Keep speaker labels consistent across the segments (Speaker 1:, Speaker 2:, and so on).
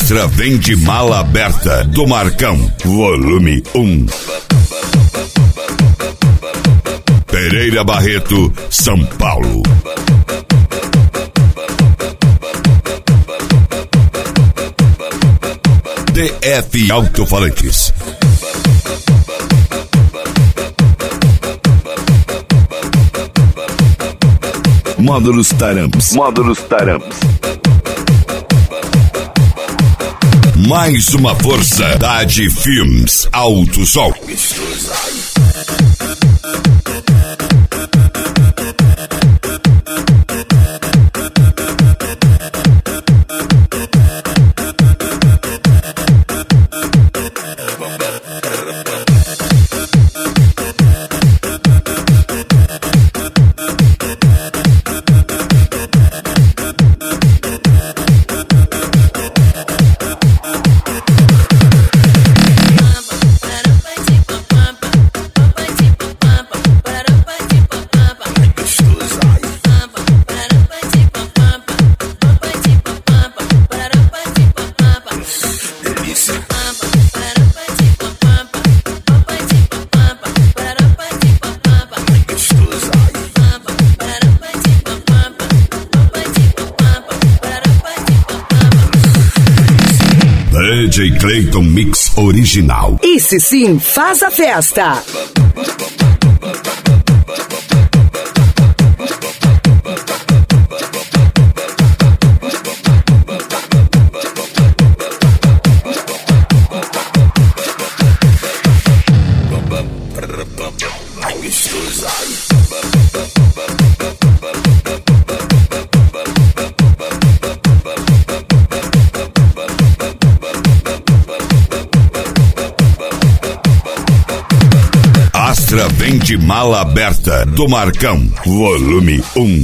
Speaker 1: Astra vem de mala aberta do Marcão, volume 1. Pereira Barreto, São Paulo. DF Alto-Falantes. Módulos Taramps. Mais uma força da de Filmes Alto Sol. DJ Clayton Mix original.
Speaker 2: Esse sim faz a festa.
Speaker 1: Astra vem de mala aberta do Marcão, volume 1.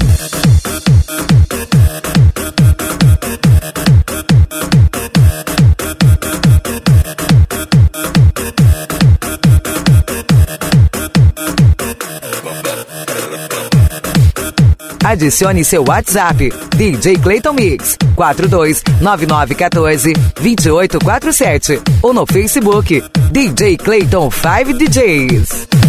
Speaker 2: Adicione seu WhatsApp, DJ Clayton Mix, 429914-2847. Ou no Facebook, DJ Clayton 5 DJs.